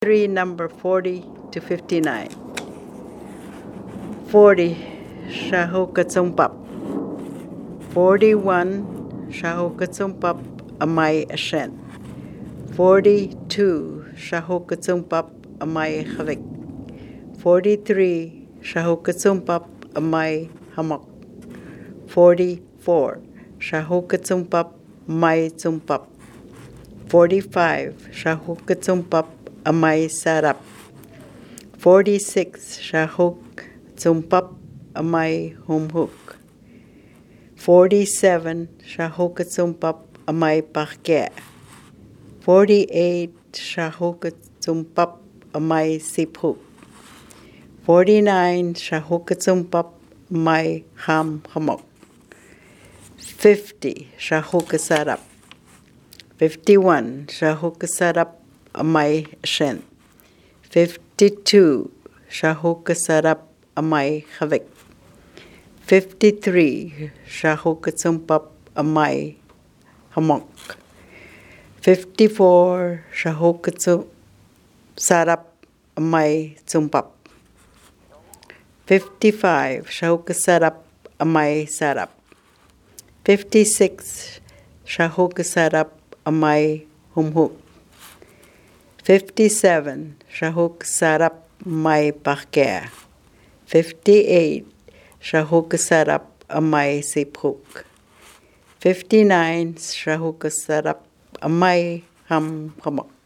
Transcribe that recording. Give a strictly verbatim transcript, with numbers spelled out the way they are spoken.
Three, number forty to fifty-nine. Forty, Shahokatsumpap. Forty-one, Shahokatsumpap, Amay Ashen. Forty-two, Shahokatsumpap, Amay Havik. Forty-three, Shahokatsumpap, Amay Hamok. Forty-four, Shahokatsumpap, Amay Tsumpap. Forty-five, Shahokatsumpap, Amay Sarap. Forty-six, Shahokatsumpap, Amay Humhuk. Forty-seven, Shahokatsumpap, Amay Parke. Forty-eight, Shahokatsumpap, Amay Siphuk. Forty-nine, Shahokatsumpap, Amay Ham Hamok. Fifty, Shahokasarap. Fifty-one, Shahokasarap, Amay Ashen. Fifty-two, Shahokasarap, Amay Havik. Fifty-three, Shahokatsumpap, Amay Hamok. Fifty-four, Shahokasarap, Amay Tsumpap. Fifty-five, Shahokasarap, Amay Sarap. Fifty-six, Shahokasarap, Amay Humhuk. Fifty-seven, Shahokasarap, Amay Parke. Fifty-eight, Shahokasarap, Amay Siphuk. Fifty-nine, Shahokasarap, Amay Ham Hamok.